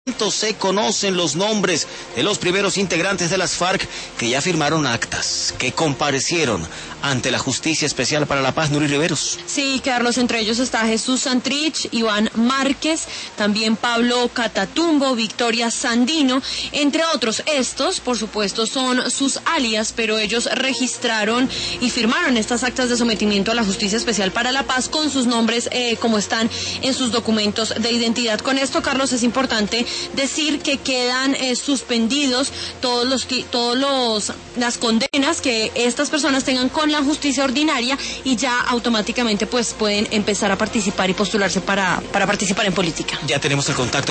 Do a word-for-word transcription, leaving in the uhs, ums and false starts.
Se conocen los nombres de los primeros integrantes de las FARC que ya firmaron actas, que comparecieron ante la Justicia Especial para la Paz. Nuri Riveros. Sí, Carlos, entre ellos está Jesús Santrich, Iván Márquez, también Pablo Catatumbo, Victoria Sandino, entre otros. Estos, por supuesto, son sus alias, pero ellos registraron y firmaron estas actas de sometimiento a la Justicia Especial para la Paz con sus nombres eh, como están en sus documentos de identidad. Con esto, Carlos, es importante decir que quedan eh, suspendidos todos los todos los las condenas que estas personas tengan con la justicia ordinaria y ya automáticamente pues pueden empezar a participar y postularse para para participar en política. Ya tenemos el contacto